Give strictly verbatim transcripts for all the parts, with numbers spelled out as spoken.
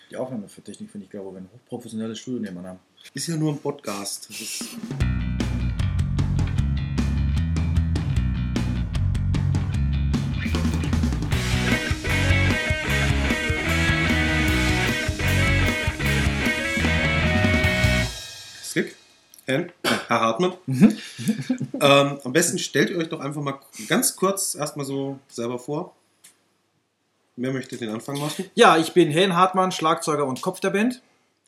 Die Aufnahme für Technik finde ich geil, wo wir ein hochprofessionelles Studio nebenan haben. Ist ja nur ein Podcast. Das ist Slick, Herr Hartmann. Mhm. ähm, am besten stellt ihr euch doch einfach mal ganz kurz erstmal so selber vor. Wer möchte den Anfang machen? Ja, ich bin Hen Hartmann, Schlagzeuger und Kopf der Band.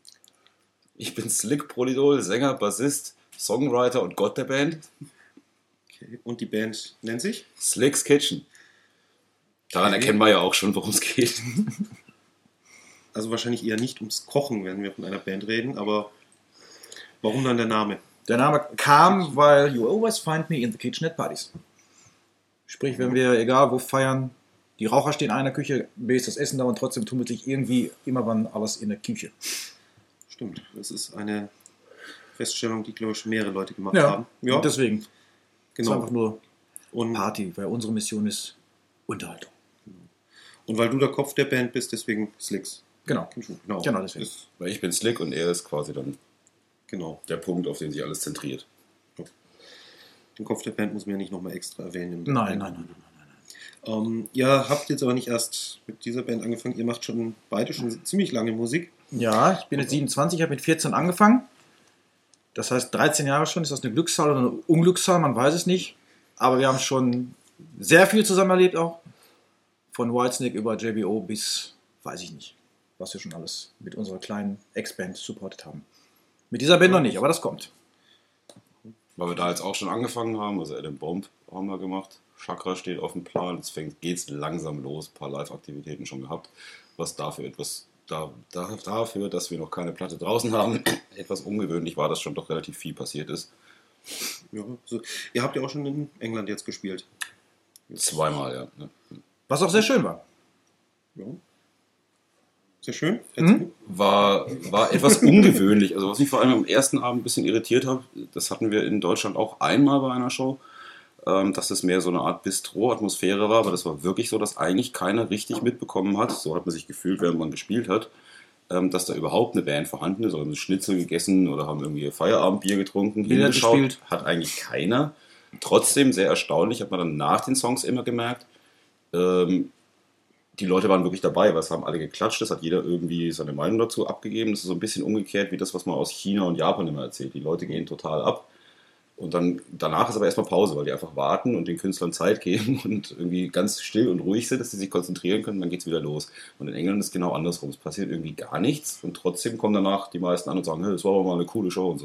Ich bin Slick Polydol, Sänger, Bassist, Songwriter und Gott der Band. Okay. Und die Band nennt sich? Slick's Kitchen. Daran Okay. erkennen wir ja auch schon, worum es geht. Also wahrscheinlich eher nicht ums Kochen, wenn wir von einer Band reden, aber warum dann der Name? Der Name kam, weil you always find me in the kitchen at parties. Sprich, wenn wir, egal wo, feiern, die Raucher stehen in einer Küche, B ist das Essen da und trotzdem tummelt sich irgendwie immer wann alles in der Küche. Stimmt, das ist eine Feststellung, die, glaube ich, mehrere Leute gemacht Ja, haben. ja. Und deswegen. Es ist Genau. einfach nur Und, Party, weil unsere Mission ist Unterhaltung. und weil du der Kopf der Band bist, deswegen Slicks. Genau. Genau, Genau, deswegen. Ist, Weil ich bin Slick und er ist quasi dann genau. der Punkt, auf den sich alles zentriert. Den Kopf der Band muss man ja nicht nochmal extra erwähnen. Nein, nein, nein, nein, nein. Ähm, ihr habt jetzt aber nicht erst mit dieser Band angefangen, ihr macht schon beide schon ziemlich lange Musik. Ja, ich bin jetzt siebenundzwanzig, ich habe mit vierzehn angefangen. Das heißt, dreizehn Jahre schon. Ist das eine Glückszahl oder eine Unglückszahl? Man weiß es nicht. Aber wir haben schon sehr viel zusammen erlebt auch. Von Whitesnake über J B O bis, weiß ich nicht, was wir schon alles mit unserer kleinen Ex-Band supportet haben. Mit dieser Band noch nicht, aber das kommt. Weil wir da jetzt auch schon angefangen haben, also Adam Bomb haben wir gemacht. Chakra steht auf dem Plan, jetzt fängt, geht's langsam los, ein paar Live-Aktivitäten schon gehabt, was dafür etwas, da, da, dafür, dass wir noch keine Platte draußen haben, etwas ungewöhnlich war, dass schon doch relativ viel passiert ist. Ja, also, ihr habt ja auch schon in England jetzt gespielt. Zweimal, ja. Ne? Was auch sehr schön war. Ja. Sehr schön. Mhm. War, war etwas ungewöhnlich, also was mich vor allem am ersten Abend ein bisschen irritiert hat, das hatten wir in Deutschland auch einmal bei einer Show, dass das mehr so eine Art Bistro-Atmosphäre war, aber das war wirklich so, dass eigentlich keiner richtig mitbekommen hat, so hat man sich gefühlt, während man gespielt hat, dass da überhaupt eine Band vorhanden ist, oder haben Schnitzel gegessen oder haben irgendwie Feierabendbier getrunken, Billard hingeschaut, gespielt. hat eigentlich keiner. Trotzdem sehr erstaunlich, hat man dann nach den Songs immer gemerkt, ähm, die Leute waren wirklich dabei, weil es haben alle geklatscht, es hat jeder irgendwie seine Meinung dazu abgegeben, das ist so ein bisschen umgekehrt wie das, was man aus China und Japan immer erzählt, die Leute gehen total ab. Und dann danach ist aber erstmal Pause, weil die einfach warten und den Künstlern Zeit geben und irgendwie ganz still und ruhig sind, dass sie sich konzentrieren können, dann geht es wieder los. Und in England ist es genau andersrum. Es passiert irgendwie gar nichts und trotzdem kommen danach die meisten an und sagen, hey, das war aber mal eine coole Show und so.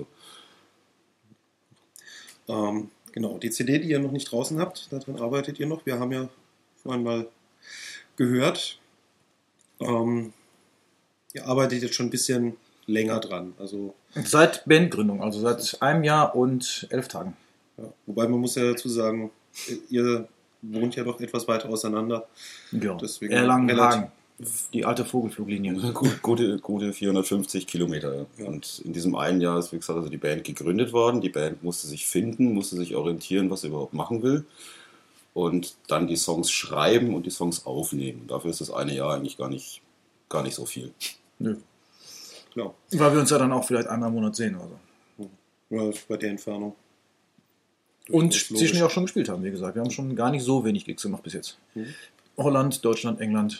Ähm, genau, die C D, die ihr noch nicht draußen habt, daran arbeitet ihr noch. Wir haben ja vorhin mal gehört. Ähm, ihr arbeitet jetzt schon ein bisschen länger dran. Also Seit Bandgründung, also seit einem Jahr und elf Tagen. Ja, wobei man muss ja dazu sagen, ihr wohnt ja doch etwas weiter auseinander. Ja. Deswegen Erlangen-Hagen, die alte Vogelfluglinie. Gut, gute, gute vierhundertfünfzig Kilometer. Ja. Und in diesem einen Jahr ist, wie gesagt, also die Band gegründet worden. Die Band musste sich finden, musste sich orientieren, was sie überhaupt machen will. Und dann die Songs schreiben und die Songs aufnehmen. Dafür ist das eine Jahr eigentlich gar nicht, gar nicht so viel. Nö. Klar. Weil wir uns ja dann auch vielleicht einmal im Monat sehen oder so. Ja, bei der Entfernung. Und Das ist logisch. zwischendurch auch schon gespielt haben, wie gesagt. Wir haben schon gar nicht so wenig Gigs gemacht bis jetzt. Mhm. Holland, Deutschland, England.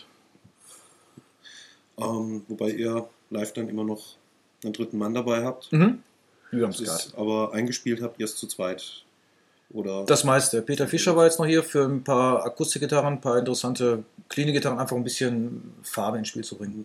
Ähm, wobei ihr live dann immer noch einen dritten Mann dabei habt. Mhm. Wir haben Das es ist, aber eingespielt habt ihr es zu zweit. Oder Das meiste. Peter Fischer war jetzt noch hier für ein paar Akustikgitarren, ein paar interessante cleane Gitarren, einfach ein bisschen Farbe ins Spiel zu bringen.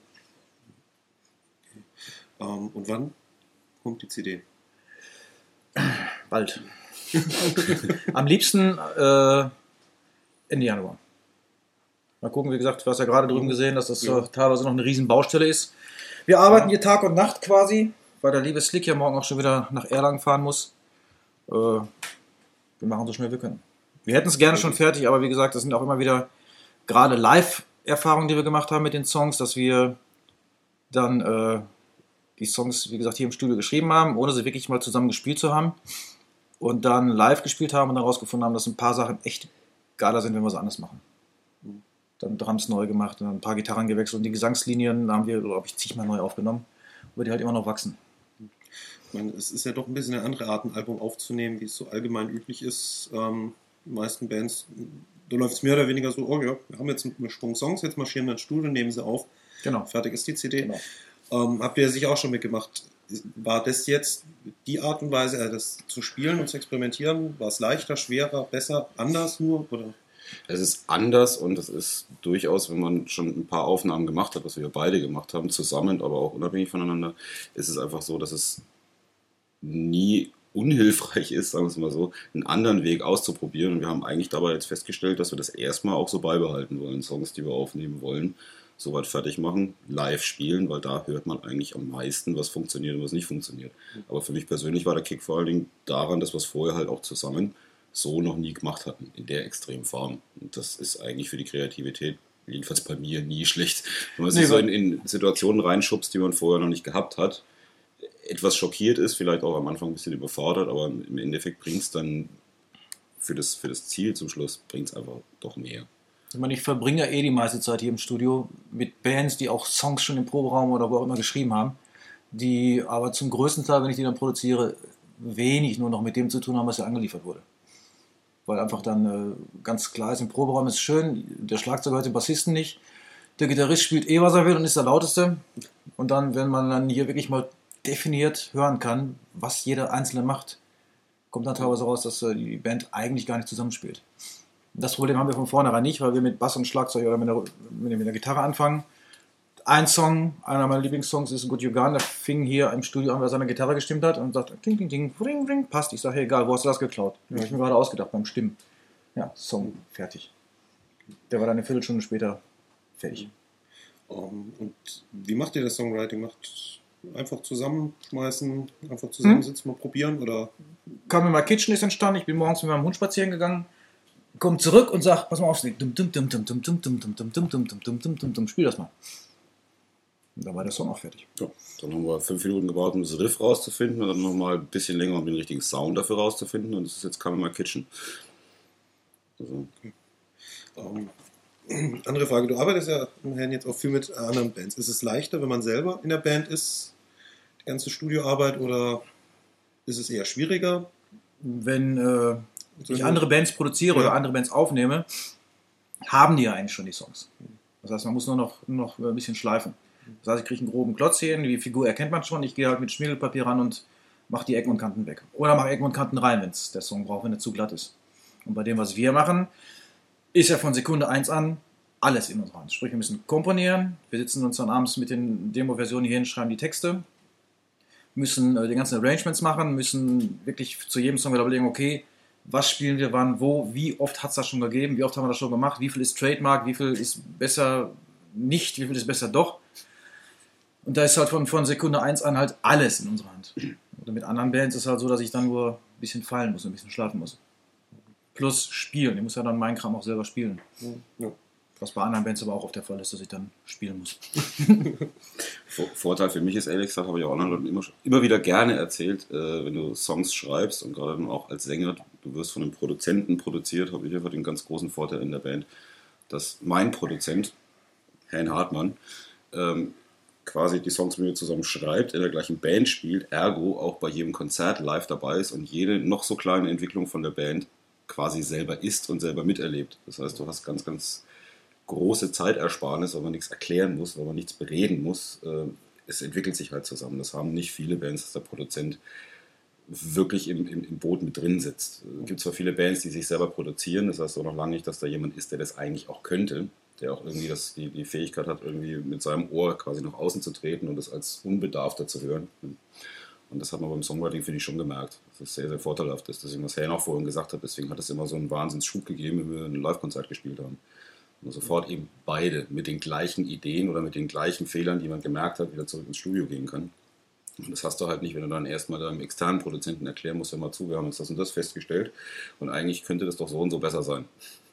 ähm, und wann kommt die C D? Bald. Am liebsten äh, Ende Januar. Mal gucken, wie gesagt, du hast ja gerade drüben gesehen, dass das Ja. äh, teilweise noch eine riesen Baustelle ist. Wir arbeiten hier Tag und Nacht quasi, weil der liebe Slick ja morgen auch schon wieder nach Erlangen fahren muss. Äh, wir machen so schnell wir können. Wir hätten es gerne schon fertig, aber wie gesagt, das sind auch immer wieder gerade Live-Erfahrungen, die wir gemacht haben mit den Songs, dass wir dann äh, die Songs, wie gesagt, hier im Studio geschrieben haben, ohne sie wirklich mal zusammen gespielt zu haben. Und dann live gespielt haben und dann rausgefunden haben, dass ein paar Sachen echt geiler sind, wenn wir sie anders machen. dann Drums neu gemacht und dann ein paar Gitarren gewechselt und die Gesangslinien haben wir, glaube ich, zigmal neu aufgenommen, aber die halt immer noch wachsen. Ich meine, es ist ja doch ein bisschen eine andere Art, ein Album aufzunehmen, wie es so allgemein üblich ist. Ähm, die meisten Bands, da läuft es mehr oder weniger so, oh ja, wir haben jetzt einen Schwung Songs, jetzt marschieren wir ins Studio, nehmen sie auf, Genau. fertig ist die C D. Genau. Ähm, habt ihr sicher auch schon mitgemacht. War das jetzt die Art und Weise, also das zu spielen und zu experimentieren? War es leichter, schwerer, besser, anders nur? Oder? Es ist anders und es ist durchaus, wenn man schon ein paar Aufnahmen gemacht hat, was wir beide gemacht haben, zusammen, aber auch unabhängig voneinander, ist es einfach so, dass es nie unhilfreich ist, sagen wir es mal so, einen anderen Weg auszuprobieren. Und wir haben eigentlich dabei jetzt festgestellt, dass wir das erstmal auch so beibehalten wollen, Songs, die wir aufnehmen wollen, soweit fertig machen, live spielen, weil da hört man eigentlich am meisten, was funktioniert und was nicht funktioniert. Aber für mich persönlich war der Kick vor allen Dingen daran, dass wir es vorher halt auch zusammen so noch nie gemacht hatten, in der extremen Form. Und das ist eigentlich für die Kreativität, jedenfalls bei mir, nie schlecht. Wenn man sich Nee, so in, in Situationen reinschubst, die man vorher noch nicht gehabt hat, etwas schockiert ist, vielleicht auch am Anfang ein bisschen überfordert, aber im Endeffekt bringt es dann für das, für das Ziel zum Schluss, bringt es einfach doch mehr. Ich meine, ich verbringe ja eh die meiste Zeit hier im Studio mit Bands, die auch Songs schon im Proberaum oder wo auch immer geschrieben haben, die aber zum größten Teil, wenn ich die dann produziere, wenig nur noch mit dem zu tun haben, was ja angeliefert wurde. Weil einfach dann äh, ganz klar ist, im Proberaum ist schön, der Schlagzeuger hört den Bassisten nicht, der Gitarrist spielt eh, was er will und ist der Lauteste. Und dann, wenn man dann hier wirklich mal definiert hören kann, was jeder Einzelne macht, kommt dann teilweise raus, dass äh, die Band eigentlich gar nicht zusammenspielt. Das Problem haben wir von vornherein nicht, weil wir mit Bass und Schlagzeug oder mit der, mit der Gitarre anfangen. Ein Song, einer meiner Lieblingssongs ist Good You Gone, der fing hier im Studio an, weil er seine Gitarre gestimmt hat und sagt, ding, ding, ding, ring, ring, passt. Ich sage, hey, egal, wo hast du das geklaut? Ja, habe ich mir gerade ausgedacht, beim Stimmen. Ja, Song, fertig. Der war dann eine Viertelstunde später fertig. Um, und wie macht ihr das Songwriting? Macht einfach zusammenschmeißen, einfach zusammensitzen, hm? mal probieren? Oder? Come in My Kitchen ist entstanden, ich bin morgens mit meinem Hund spazieren gegangen, komme zurück und sage, pass mal auf, spiel das mal. Und dann war der Song auch fertig. Ja, dann haben wir fünf Minuten gebraucht, um das Riff rauszufinden und dann nochmal ein bisschen länger, um den richtigen Sound dafür rauszufinden und das ist jetzt Come in My Kitchen. Also. Okay. Um, andere Frage, du arbeitest ja immerhin jetzt auch viel mit anderen Bands. Ist es leichter, wenn man selber in der Band ist, die ganze Studioarbeit, oder ist es eher schwieriger? Wenn äh, ich andere Bands produziere, ja, oder andere Bands aufnehme, haben die ja eigentlich schon die Songs. Das heißt, man muss nur noch, nur noch ein bisschen schleifen. Das heißt, ich kriege einen groben Klotz hier hin, die Figur erkennt man schon, ich gehe halt mit Schmiergelpapier ran und mache die Ecken und Kanten weg. Oder mache Ecken und Kanten rein, wenn es der Song braucht, wenn er zu glatt ist. Und bei dem, was wir machen, ist ja von Sekunde eins an alles in unserer Hand. Sprich, wir müssen komponieren, wir sitzen uns dann abends mit den Demo-Versionen hier hin, schreiben die Texte, müssen äh, die ganzen Arrangements machen, müssen wirklich zu jedem Song wieder überlegen, okay, was spielen wir wann, wo, wie oft hat es das schon gegeben, wie oft haben wir das schon gemacht, wie viel ist Trademark, wie viel ist besser nicht, wie viel ist besser doch. Und da ist halt von, von Sekunde eins an halt alles in unserer Hand. Oder mit anderen Bands ist es halt so, dass ich dann nur ein bisschen fallen muss, ein bisschen schlafen muss. Plus spielen, ich muss ja dann meinen Kram auch selber spielen. Ja. Was bei anderen Bands aber auch oft der Fall ist, dass ich dann spielen muss. Vorteil für mich ist, ehrlich gesagt, habe ich auch anderen Leuten immer, immer wieder gerne erzählt, äh, wenn du Songs schreibst und gerade dann auch als Sänger, du wirst von einem Produzenten produziert, habe ich einfach den ganz großen Vorteil in der Band, dass mein Produzent, Herrn Hartmann, ähm, quasi die Songs mit mir zusammen schreibt, in der gleichen Band spielt, ergo auch bei jedem Konzert live dabei ist und jede noch so kleine Entwicklung von der Band quasi selber ist und selber miterlebt. Das heißt, du hast ganz, ganz große Zeitersparnis, weil man nichts erklären muss, weil man nichts bereden muss. Es entwickelt sich halt zusammen. Das haben nicht viele Bands, dass der Produzent wirklich im, im, im Boot mit drin sitzt. Es gibt zwar viele Bands, die sich selber produzieren, das heißt auch noch lange nicht, dass da jemand ist, der das eigentlich auch könnte, der auch irgendwie das, die, die Fähigkeit hat, irgendwie mit seinem Ohr quasi nach außen zu treten und das als unbedarfter zu hören. Und das hat man beim Songwriting, finde ich, schon gemerkt, dass es sehr, sehr vorteilhaft ist. Deswegen, was Herrn auch vorhin gesagt hat, deswegen hat es immer so einen Wahnsinnsschub gegeben, wenn wir ein Live-Konzert gespielt haben. Und sofort eben beide mit den gleichen Ideen oder mit den gleichen Fehlern, die man gemerkt hat, wieder zurück ins Studio gehen kann. Und das hast du halt nicht, wenn du dann erstmal deinem externen Produzenten erklären musst, hör mal zu, wir haben jetzt das und das festgestellt und eigentlich könnte das doch so und so besser sein.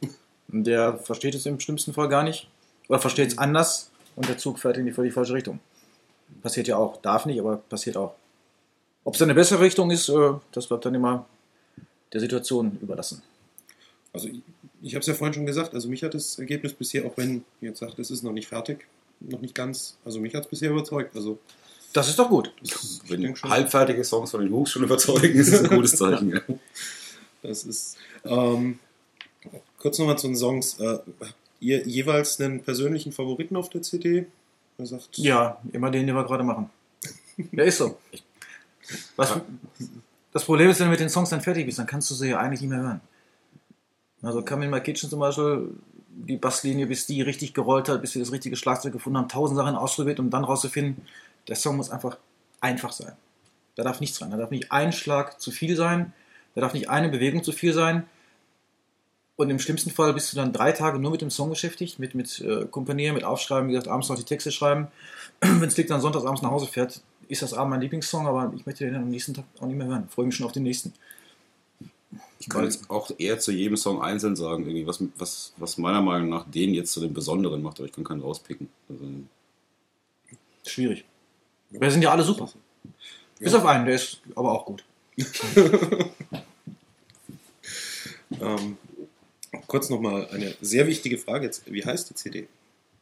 Der versteht es im schlimmsten Fall gar nicht oder versteht es anders und der Zug fährt in die völlig falsche Richtung. Passiert ja auch, darf nicht, aber passiert auch. Ob es eine bessere Richtung ist, das bleibt dann immer der Situation überlassen. Also ich habe es ja vorhin schon gesagt, also mich hat das Ergebnis bisher, auch wenn ihr jetzt sagt, es ist noch nicht fertig, noch nicht ganz, also mich hat es bisher überzeugt. Also Das ist doch gut. Wenn halbfertige Songs von den Hooks schon überzeugen, ist das ein gutes Zeichen. Ja. Das ist. Ähm, kurz nochmal zu den Songs. Äh, ihr jeweils einen persönlichen Favoriten auf der C D? Er sagt, Ja, immer den, den wir gerade machen. Ja, ist so. Was, das Problem ist, wenn du mit den Songs dann fertig bist, dann kannst du sie ja eigentlich nicht mehr hören. Also Come in My Kitchen zum Beispiel, die Basslinie, bis die richtig gerollt hat, bis wir das richtige Schlagzeug gefunden haben, tausend Sachen ausprobiert, um dann rauszufinden, der Song muss einfach einfach sein. Da darf nichts rein. Da darf nicht ein Schlag zu viel sein, da darf nicht eine Bewegung zu viel sein. Und im schlimmsten Fall bist du dann drei Tage nur mit dem Song beschäftigt, mit, mit äh, Komponieren, mit Aufschreiben, wie gesagt, abends noch die Texte schreiben. Wenn es liegt, dann sonntags abends nach Hause fährt, ist das abends mein Lieblingssong, aber ich möchte den am nächsten Tag auch nicht mehr hören. Ich freue mich schon auf den nächsten. Ich kann jetzt auch eher zu jedem Song einzeln sagen, irgendwie, was, was, was meiner Meinung nach den jetzt zu dem Besonderen macht, aber ich kann keinen rauspicken. Also, Schwierig. Wir sind ja alle super. Bis auf einen, der ist aber auch gut. ähm, kurz nochmal eine sehr wichtige Frage jetzt. Wie heißt die C D?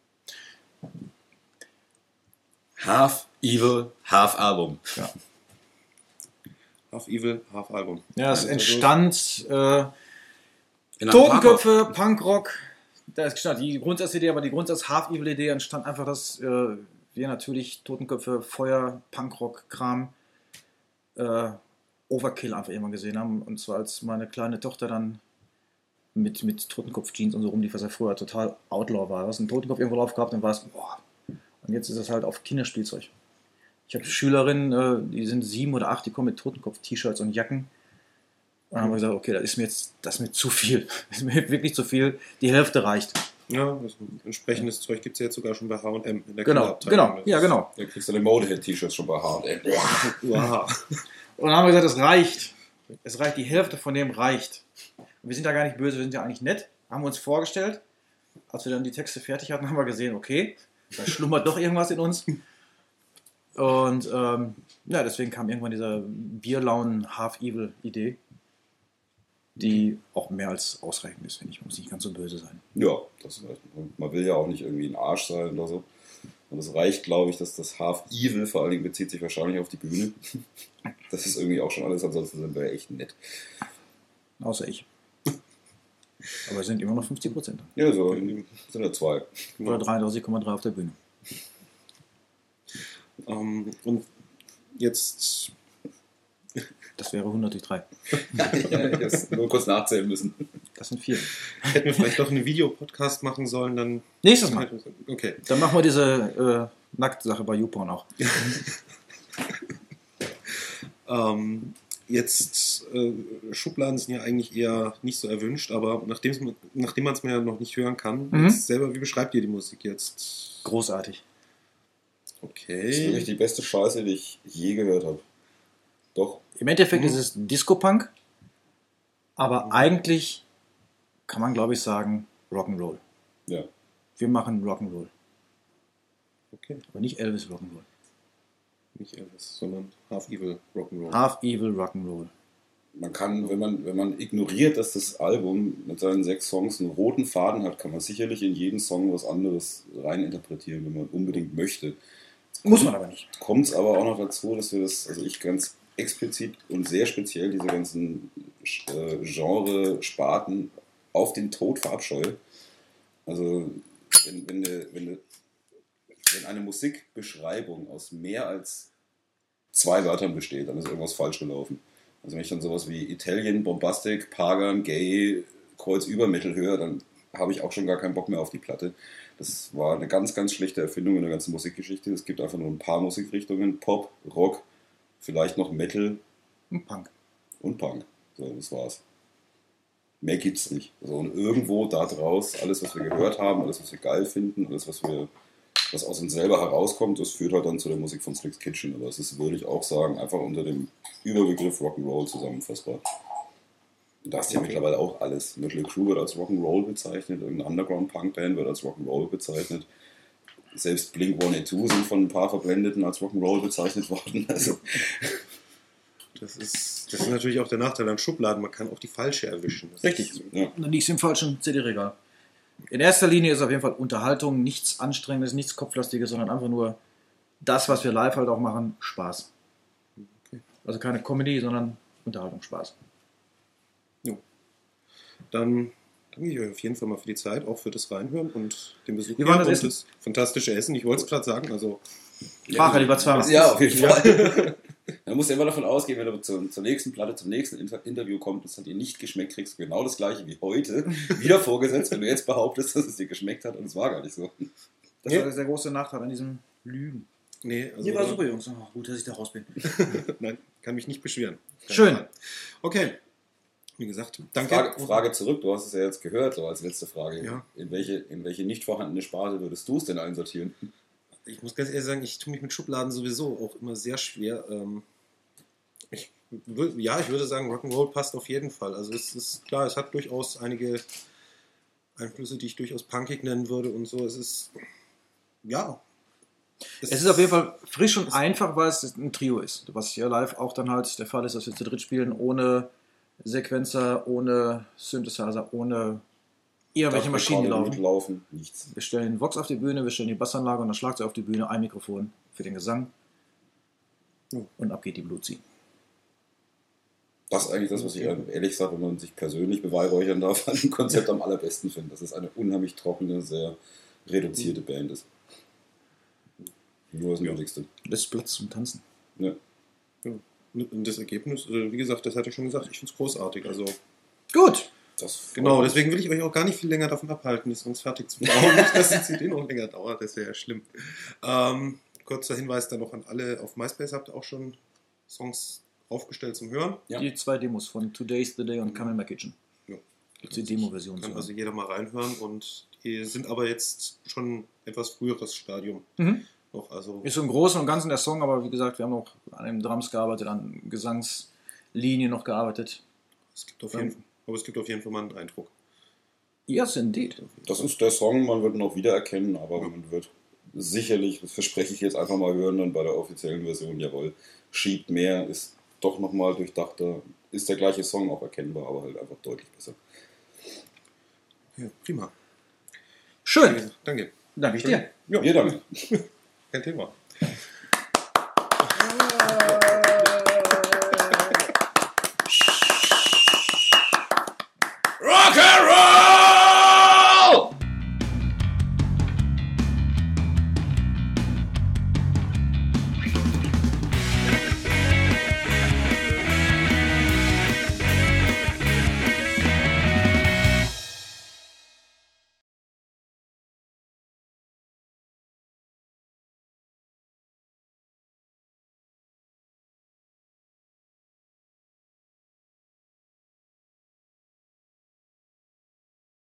Half Evil, Half Album. Ja. Half Evil, Half Album. Ja, es Also, entstand äh, In einem Totenköpfe, Punkrock. Da ist gestanden, die Grundsatzidee, aber die Grundsatz-Half-Evil-Idee entstand einfach, dass äh, wir natürlich Totenköpfe, Feuer, Punkrock-Kram, äh, Overkill einfach immer gesehen haben. Und zwar als meine kleine Tochter dann mit, mit Totenkopf-Jeans und so rumlief, was ja früher total Outlaw war. Du hast einen Totenkopf irgendwo drauf gehabt, dann war es, boah. Und jetzt ist es halt auf Kinderspielzeug. Ich habe Schülerinnen, äh, die sind sieben oder acht, die kommen mit Totenkopf-T-Shirts und Jacken. Und dann haben wir gesagt, okay, das ist mir jetzt das ist mir zu viel. Das ist mir wirklich zu viel. Die Hälfte reicht. Ja, das entsprechendes Zeug gibt es ja jetzt sogar schon bei H und M in der Genau, Kinderabteilung. genau, ja, genau. Da kriegst du eine Modehead-T-Shirts schon bei H und M. Wow. Und dann haben wir gesagt, es reicht. Es reicht, die Hälfte von dem reicht. Und wir sind ja gar nicht böse, wir sind ja eigentlich nett. Haben wir uns vorgestellt. Als wir dann die Texte fertig hatten, haben wir gesehen, okay, da schlummert doch irgendwas in uns. Und ähm, ja, deswegen kam irgendwann dieser Bierlaunen-Half-Evil-Idee, die auch mehr als ausreichend ist, finde ich. Man muss nicht ganz so böse sein. Ja, das reicht. Und man will ja auch nicht irgendwie ein Arsch sein oder so. Und es reicht, glaube ich, dass das Half Evil vor allen Dingen bezieht sich wahrscheinlich auf die Bühne. Das ist irgendwie auch schon alles, ansonsten sind wir ja echt nett. Außer ich. Aber es sind immer noch fünfzig Prozent. Ja, so sind ja zwei. Oder dreiunddreißig Komma drei auf der Bühne. Ähm, und jetzt. Das wäre hundert durch drei. Ja, ich jetzt nur kurz nachzählen müssen. Das sind vier. Hätten wir vielleicht doch einen Videopodcast machen sollen, dann. Nächstes Mal. Okay. Dann machen wir diese äh, Nacktsache bei YouPorn auch. ähm, jetzt, äh, Schubladen sind ja eigentlich eher nicht so erwünscht, aber nachdem, nachdem man es mir ja noch nicht hören kann, Mhm. jetzt selber, wie beschreibt ihr die Musik jetzt? Großartig. Okay. Das ist wirklich die beste Scheiße, die ich je gehört habe. Doch. Im Endeffekt Mhm. ist es Disco-Punk, aber eigentlich kann man, glaube ich, sagen Rock'n'Roll. Ja. Wir machen Rock'n'Roll. Okay. Aber nicht Elvis Rock'n'Roll. Nicht Elvis, sondern Half Evil Rock'n'Roll. Half Evil Rock'n'Roll. Man kann, wenn man, wenn man ignoriert, dass das Album mit seinen sechs Songs einen roten Faden hat, kann man sicherlich in jeden Song was anderes reininterpretieren, wenn man unbedingt möchte. Muss man aber nicht. Kommt es aber auch noch dazu, dass wir das, also ich ganz explizit und sehr speziell diese ganzen äh, Genre-Sparten auf den Tod verabscheue. Also wenn, wenn, eine, wenn, eine, wenn eine Musikbeschreibung aus mehr als zwei Wörtern besteht, dann ist irgendwas falsch gelaufen. Also wenn ich dann sowas wie Italian, Bombastic, Pagan, Gay, Kreuzübermittel höre, dann habe ich auch schon gar keinen Bock mehr auf die Platte. Das war eine ganz, ganz schlechte Erfindung in der ganzen Musikgeschichte. Es gibt einfach nur ein paar Musikrichtungen, Pop, Rock, vielleicht noch Metal Ein Punk. und Punk. So, das war's. Mehr gibt's nicht. Also, und irgendwo da draus, alles, was wir gehört haben, alles, was wir geil finden, alles, was wir, was aus uns selber herauskommt, das führt halt dann zu der Musik von Slick's Kitchen. Aber es ist, würde ich auch sagen, einfach unter dem Überbegriff Rock'n'Roll zusammenfassbar. Und da ist ja mittlerweile auch alles. Mötley Crüe wird als Rock'n'Roll bezeichnet, irgendeine Underground-Punk-Band wird als Rock'n'Roll bezeichnet. Selbst Blink one eighty-two sind von ein paar Verblendeten als Rock'n'Roll bezeichnet worden. Also Das ist Das ist natürlich auch der Nachteil an Schubladen. Man kann auch die falsche erwischen. Das Richtig. Ist, Ja. Dann liegt es im falschen C D-Regal. In erster Linie ist auf jeden Fall Unterhaltung, nichts Anstrengendes, nichts Kopflastiges, sondern einfach nur das, was wir live halt auch machen, Spaß. Okay. Also keine Comedy, sondern Unterhaltung, Spaß. Jo. Dann danke ich euch auf jeden Fall mal für die Zeit, auch für das Reinhören und den Besuch Wie war hier das und Essen? das fantastische Essen. Ich wollte es gerade sagen, also Sprach lieber zweimal. Ja, auf jeden Fall. Man muss ja immer davon ausgehen, wenn du zur, zur nächsten Platte, zum nächsten Inter Interview kommst, dass es dir nicht geschmeckt, kriegst du genau das gleiche wie heute wieder vorgesetzt, wenn du jetzt behauptest, dass es dir geschmeckt hat und es war gar nicht so. Das Ja. war der große Nachteil an diesem Lügen. nee, also Hier war super, Jungs. Oh, gut, dass ich da raus bin. Nein, kann mich nicht beschweren. Kein Schön. Fall. Okay. Wie gesagt, danke. Frage, Frage zurück, du hast es ja jetzt gehört, so als letzte Frage. Ja. In welche, in welche nicht vorhandene Sparte würdest du es denn einsortieren? Ich muss ganz ehrlich sagen, ich tue mich mit Schubladen sowieso auch immer sehr schwer. Ähm, ich, wür- ja, ich würde sagen, Rock'n'Roll passt auf jeden Fall. Also es ist klar, es hat durchaus einige Einflüsse, die ich durchaus punkig nennen würde und so. Es ist, ja. Es ist auf jeden Fall frisch und einfach, weil es ein Trio ist. Was hier live auch dann halt der Fall ist, dass wir zu dritt spielen, ohne Sequenzer, ohne Synthesizer, ohne irgendwelche Maschinen, die laufen. Mitlaufen, nichts. Wir stellen den Vox auf die Bühne, wir stellen die Bassanlage und das Schlagzeug auf die Bühne, ein Mikrofon für den Gesang Ja. und ab geht die Blutziehen. Das ist eigentlich das, was ich ehrlich sage, wenn man sich persönlich beweihräuchern darf, an dem Konzept am allerbesten finde. Dass es eine unheimlich trockene, sehr reduzierte Band ist. Nur das Ja. Nötigste. Lässt Platz zum Tanzen. Ja. Ja. Und das Ergebnis, äh, wie gesagt, das hatte ich schon gesagt, ich finde es großartig. Also Gut. Das genau, deswegen will ich euch auch gar nicht viel länger davon abhalten, die Songs fertig zu bauen. Nicht, dass die C D noch länger dauert, das wäre ja schlimm. Ähm, kurzer Hinweis dann noch an alle, auf MySpace habt ihr auch schon Songs aufgestellt zum Hören. Ja. Die zwei Demos von Today's the Day und Come in My Kitchen. Ja. Gibt's die Demo-Version. Kann zu also hören. jeder mal reinhören und die sind aber jetzt schon etwas früheres Stadium Mhm. noch. Also Ist so im Großen und Ganzen der Song, aber wie gesagt, wir haben noch an den Drums gearbeitet, an Gesangslinien noch gearbeitet. es gibt auf jeden Fall, aber es gibt auf jeden Fall mal einen Eindruck. Yes, indeed. Das ist der Song, man wird ihn auch wiedererkennen, aber man wird sicherlich, das verspreche ich jetzt einfach mal hören, dann bei der offiziellen Version, jawohl, schiebt mehr, ist doch nochmal durchdachter, ist der gleiche Song auch erkennbar, aber halt einfach deutlich besser. Ja, prima. Schön. Danke. Danke ich dir. Ja, Wir danken. kein Thema.